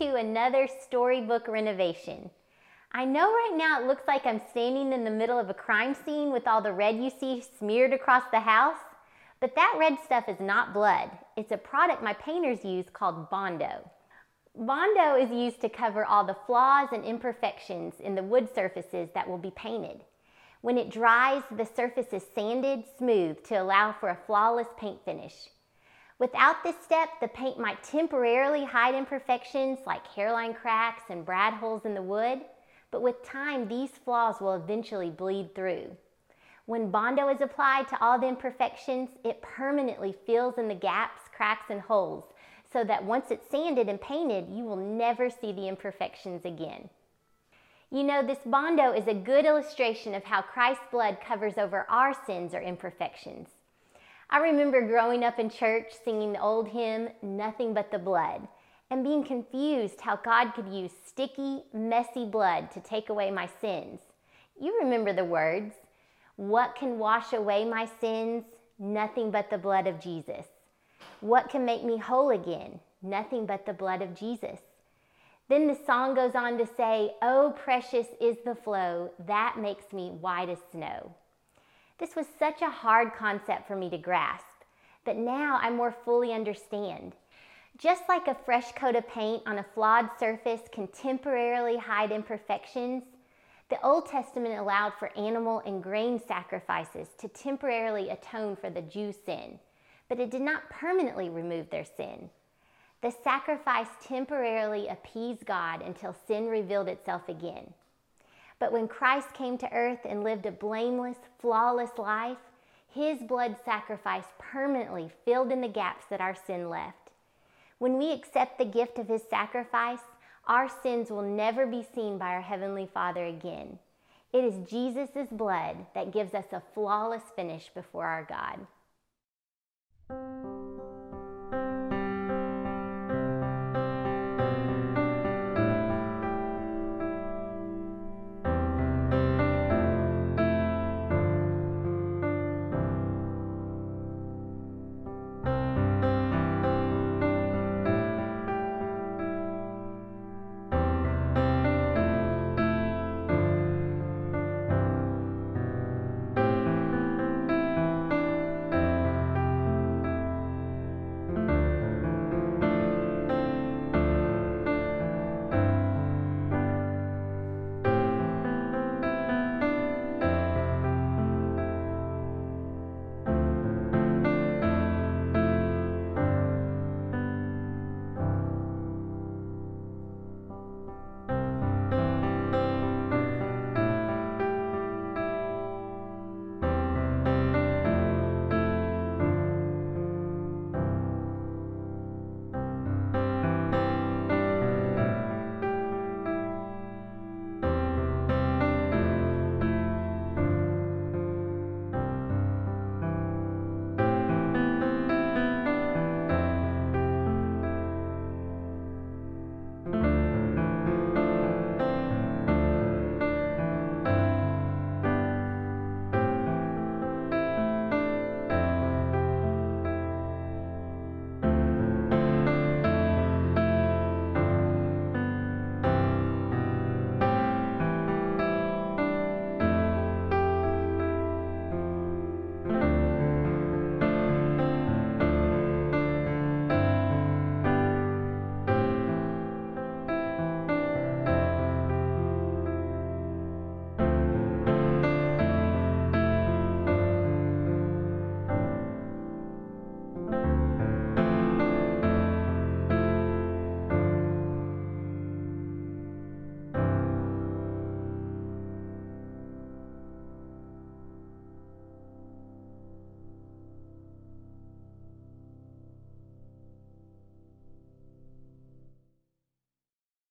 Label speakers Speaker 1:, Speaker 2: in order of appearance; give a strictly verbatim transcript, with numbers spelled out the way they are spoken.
Speaker 1: to another storybook renovation. I know right now it looks like I'm standing in the middle of a crime scene with all the red you see smeared across the house, but that red stuff is not blood. It's a product my painters use called Bondo. Bondo is used to cover all the flaws and imperfections in the wood surfaces that will be painted. When it dries, the surface is sanded smooth to allow for a flawless paint finish. Without this step, the paint might temporarily hide imperfections like hairline cracks and brad holes in the wood, but with time, these flaws will eventually bleed through. When Bondo is applied to all the imperfections, it permanently fills in the gaps, cracks, and holes, so that once it's sanded and painted, you will never see the imperfections again. You know, this Bondo is a good illustration of how Christ's blood covers over our sins or imperfections. I remember growing up in church singing the old hymn, Nothing But the Blood, and being confused how God could use sticky, messy blood to take away my sins. You remember the words, what can wash away my sins? Nothing but the blood of Jesus. What can make me whole again? Nothing but the blood of Jesus. Then the song goes on to say, oh, precious is the flow that makes me white as snow. This was such a hard concept for me to grasp, but now I more fully understand. Just like a fresh coat of paint on a flawed surface can temporarily hide imperfections, the Old Testament allowed for animal and grain sacrifices to temporarily atone for the Jews' sin, but it did not permanently remove their sin. The sacrifice temporarily appeased God until sin revealed itself again. But when Christ came to earth and lived a blameless, flawless life, his blood sacrifice permanently filled in the gaps that our sin left. When we accept the gift of his sacrifice, our sins will never be seen by our Heavenly Father again. It is Jesus' blood that gives us a flawless finish before our God.